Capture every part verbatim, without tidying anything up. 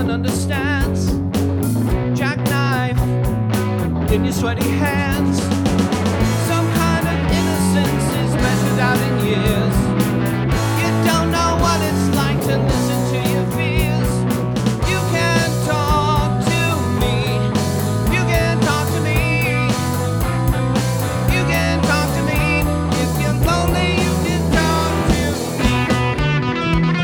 one understands. Jackknife in your sweaty hands. Some kind of innocence is measured out in years. You don't know what it's like to listen to your fears. You can talk to me. You can talk to me. You can talk to me. If you're lonely, you can talk to me.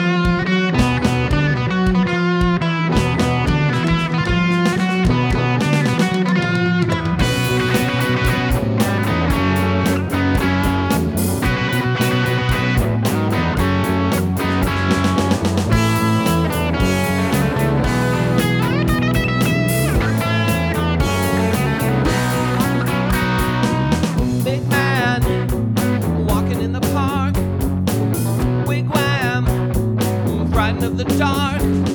Big man walking in the park. Wigwam, frightened of the dark.